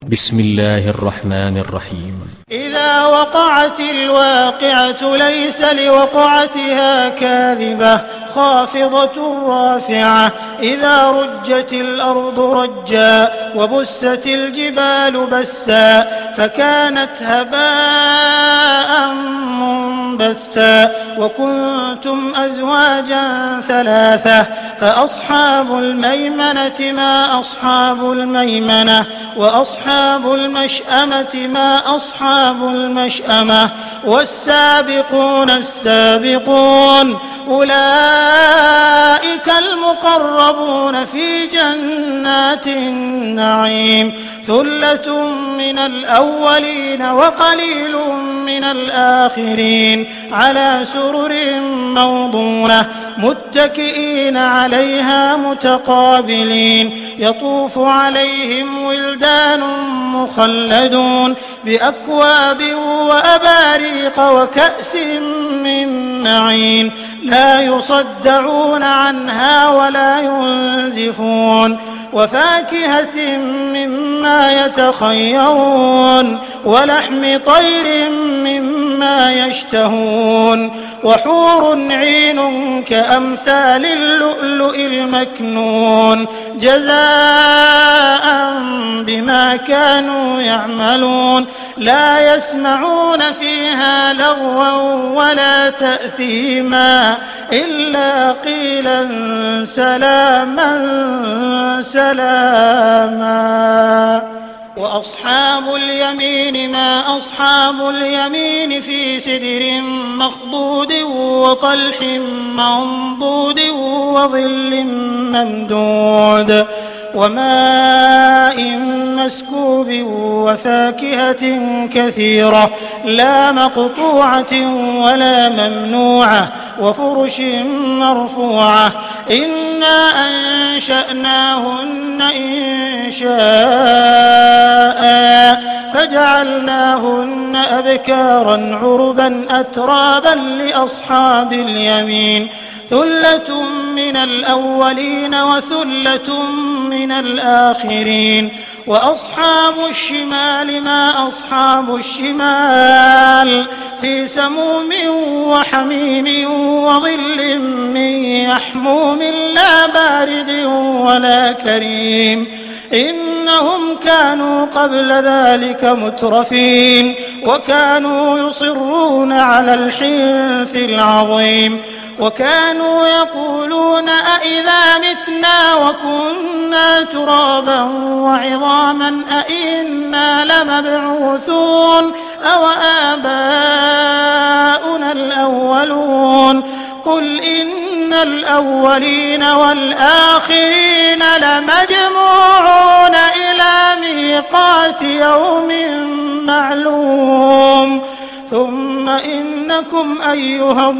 بسم الله الرحمن الرحيم. إذا وقعت الواقعة ليس لوقعتها كاذبة خافضة رافعة إذا رجت الأرض رجا وبست الجبال بسا فكانت هباء منبثا وكنتم أزواجا ثلاثة فأصحاب الميمنة ما أصحاب الميمنة وأصحاب المشأمة ما أصحاب المشأمة والسابقون السابقون أولئك المقربون في جنات النعيم ثلة من الأولين وقليل من الآخرين على سرر موضونة متكئين عليها متقابلين يطوف عليهم ولدان مخلدون بأكواب وأباريق وكأس من معين لا يصدعون عنها ولا ينزفون وفاكهة مما يتخيرون ولحم طير مما يشتهون وحور عين كأمثال اللؤلؤ المكنون جزاء بما كانوا يعملون لا يسمعون فيها لغوا ولا تأثيما إلا قيلا سلاما سلاما وأصحاب اليمين ما أصحاب اليمين في سدر مخضود وطلح منضود وظل ممدود وماء مسكوب وفاكهة كثيرة لا مقطوعة ولا ممنوعة وفرش مرفوعة إنا أنشأناهن إنشاء فجعلناهن أبكارا عربا أترابا لأصحاب اليمين ثلة من الأولين وثلة من الآخرين وأصحاب الشمال ما أصحاب الشمال في سموم وحميم وظل من يحموم لا بارد ولا كريم إنهم كانوا قبل ذلك مترفين وكانوا يصرون على الحنث العظيم وكانوا يقولون أئذا متنا وكنا ترابا وعظاما أئنا لمبعوثون أو آباؤنا الأولون قل إن الأولين والآخرين لمجموعون إلى ميقات يوم معلوم ثم إنكم أيها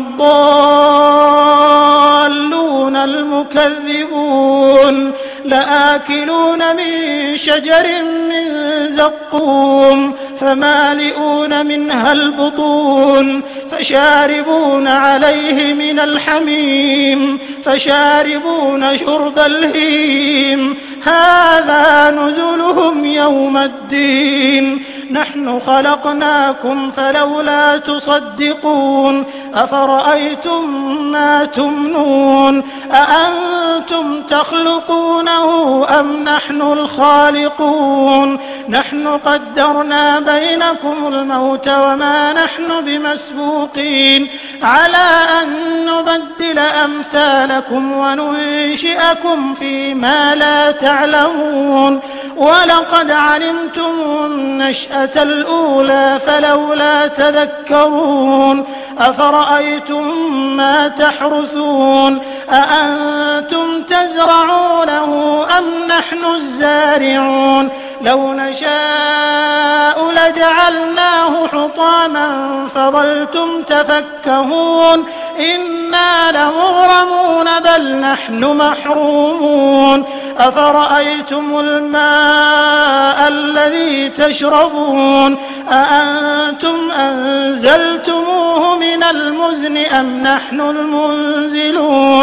الضالون المكذبون لآكلون من شجر من زقوم فمالئون منها البطون فشاربون عليه من الحميم فشاربون شرب الهيم هذا نزلهم يوم الدين نحن خلقناكم فلولا تصدقون أفرأيتم ما تمنون أأنتم تخلقونه أم نحن الخالقون نحن قدرنا بينكم الموت وما نحن بمسبوقين على أن نبدل أمثالكم وننشئكم فيما لا تعلمون ولقد علمتم النشأة الأولى فلولا تذكرون أفرأيتم ما تحرثون أأنتم تزرعونه أم نحن الزارعون لو نشاء لجعلناه حطاما فظلتم تفكهون إنا لمغرمون بل نحن محرومون أفرأيتم الماء الذي تشربون أأنتم أنزلتموه من المزن أم نحن المنزلون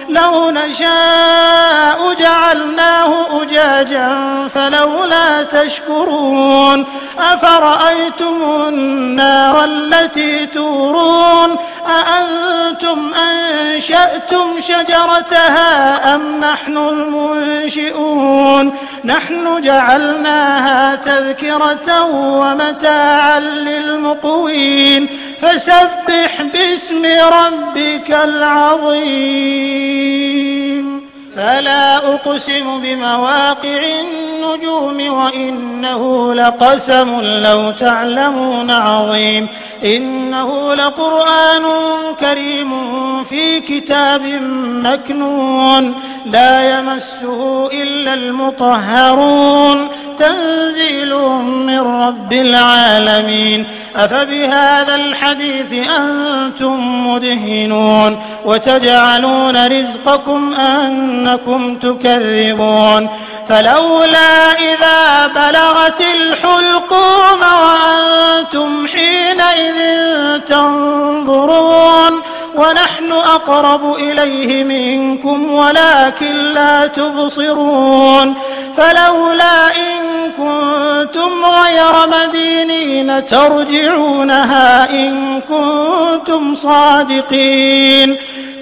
لو نشاء جعلناه أجاجا فلولا تشكرون أفرأيتم النار التي تورون أأنتم أنشأتم شجرتها أم نحن المنشئون نحن جعلناها تذكرة ومتاعا للمقوين فسبح باسم ربك العظيم فلا أقسم بمواقع النجوم وإنه لقسم لو تعلمون عظيم إنه لقرآن كريم في كتاب مكنون لا يمسه إلا المطهرون تنزيل من رب العالمين أفبهذا الحديث أنتم مدهنون وتجعلون رزقكم أنكم تكذبون فلولا إذا بلغت الحلقوم وأنتم حينئذ تنظرون ونحن أقرب إليه منكم ولكن لا تبصرون فلولا إن كنتم غير مدينين ترجعونها إن كنتم صادقين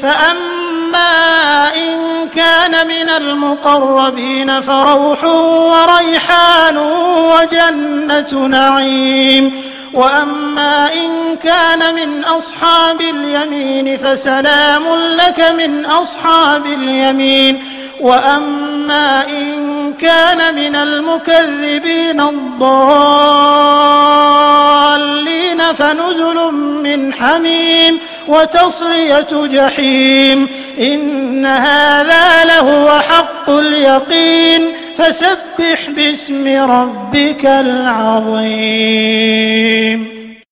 فأما إن كان من المقربين فروح وريحان وجنة نعيم وأما إن كان من أصحاب اليمين فسلام لك من أصحاب اليمين وأما إن كان من المكذبين الضالين فنزل من حميم وتصلية جحيم إن هذا لهو حق اليقين فسبح باسم ربك العظيم